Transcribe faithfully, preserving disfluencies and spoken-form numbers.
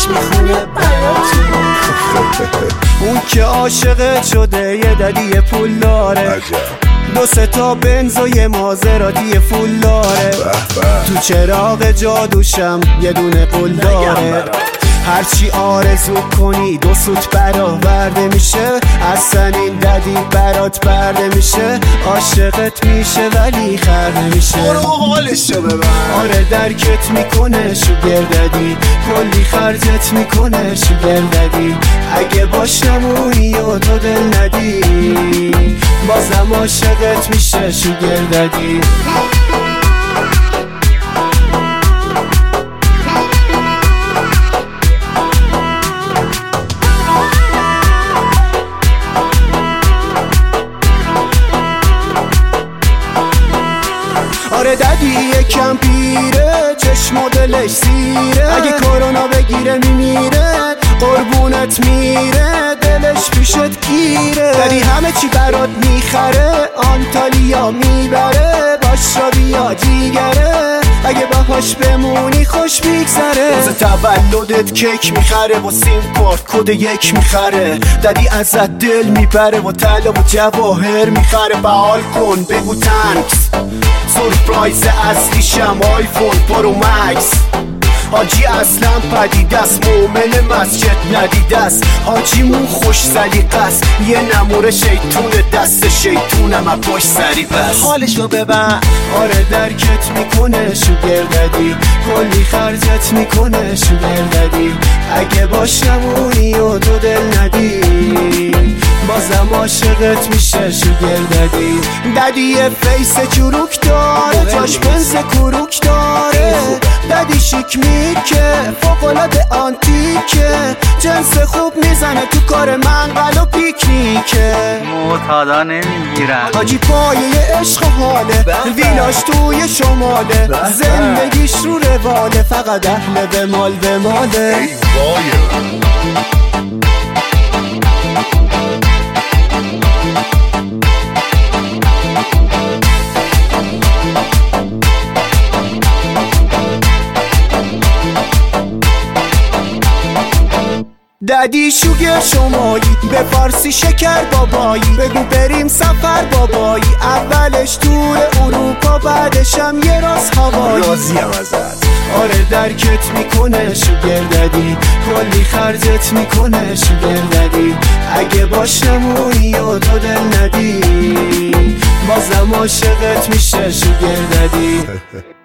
میخونه براتون. اون که عاشقت شده یه ددی پول داره، دو سه تا بنز و یه مازراتی فول داره، تو چراغ جادوشم یه دونه قول داره. هرچی آرزو کنی دو سوت برآورده میشه، اصلا این ددی برات برده میشه. عاشقت میشه ولی خر نمیشه. برو حالشو ببر. آره درکت میکنه شوگر ددی، کلی خرجت میکنه شوگر ددی. اگه باش نمونی و تو دل ندی، بازم عاشقت میشه شوگر ددی. آره ددی یکم پیره، چشم و دلش سیره، اگه کرونا بگیره میمیره، قربونت میره، دلش پیشت گیره. ددی همه چی برات میخره، آنتالیا میبره، باش را بیا جیگره، اگه باهاش بمونی خوش میگذره. روز تولدت کیک میخره و سیم کارت کد یک میخره، ددی ازت دل میبره و طلا و جواهر میخره. فعال کن بگو تنکس، سورپرایز اصلیشم آیفون پرو مکس. حاجی اصلا پدیده است، مومن مسجد ندیده است. حاجیمون خوش سلیقه است، یه نموره شیطون دست شیطونم از پشت سری بس. حالشو ببر. آره درکت میکنه شوگر ددی، کلی خرجت میکنه شوگر ددی. اگه باش نمونی و تو دل ندی، بازم عاشقت میشه شوگر ددی. ددی یه فیس چروک داره، جاش بنز کروک داره، ددی شیک میکه فوق‌العاده آنتیکه، جنس خوب میزنه تو کار منقل و پیکنیکه. معتادا نمیگیرن. حاجی پایه عشق حاله، ویلاش توی شماله، زندگیش رو رواله، فقط اهل به مال به ماله. ددی شوگر شمایی، به فارسی شکر بابایی، بگو بریم سفر بابایی. اولش تور اروپا، بعدشم یه راست هوایی. راضیم ازت. آره درکت میکنه شوگر ددی، کلی خرجت میکنه شوگر ددی. اگه باش نمونی و تو دل ندی، بازم عاشقت میشه شوگر ددی.